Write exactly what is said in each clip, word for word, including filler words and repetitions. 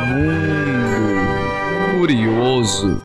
Mundo Curioso.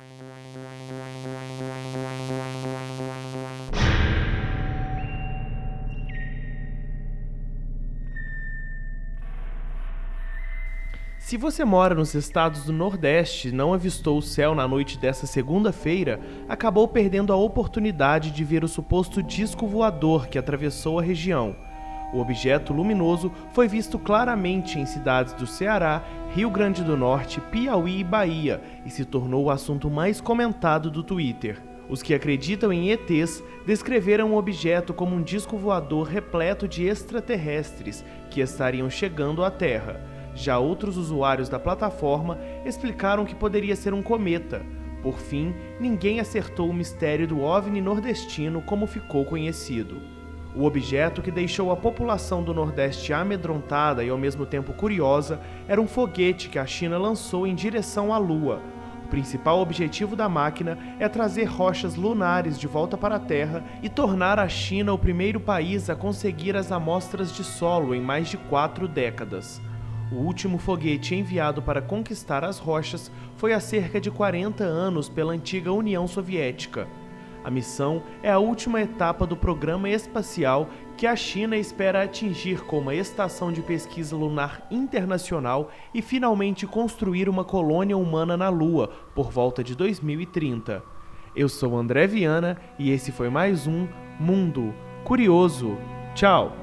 Se você mora nos estados do Nordeste e não avistou o céu na noite dessa segunda-feira, acabou perdendo a oportunidade de ver o suposto disco voador que atravessou a região. O objeto luminoso foi visto claramente em cidades do Ceará, Rio Grande do Norte, Piauí e Bahia e se tornou o assunto mais comentado do Twitter. Os que acreditam em E Tês descreveram o objeto como um disco voador repleto de extraterrestres que estariam chegando à Terra. Já outros usuários da plataforma explicaram que poderia ser um cometa. Por fim, ninguém acertou o mistério do OVNI nordestino como ficou conhecido. O objeto que deixou a população do Nordeste amedrontada e ao mesmo tempo curiosa era um foguete que a China lançou em direção à Lua. O principal objetivo da máquina é trazer rochas lunares de volta para a Terra e tornar a China o primeiro país a conseguir as amostras de solo em mais de quatro décadas. O último foguete enviado para conquistar as rochas foi há cerca de quarenta anos pela antiga União Soviética. A missão é a última etapa do programa espacial que a China espera atingir com uma estação de pesquisa lunar internacional e finalmente construir uma colônia humana na Lua por volta de dois mil e trinta. Eu sou André Viana e esse foi mais um Mundo Curioso. Tchau!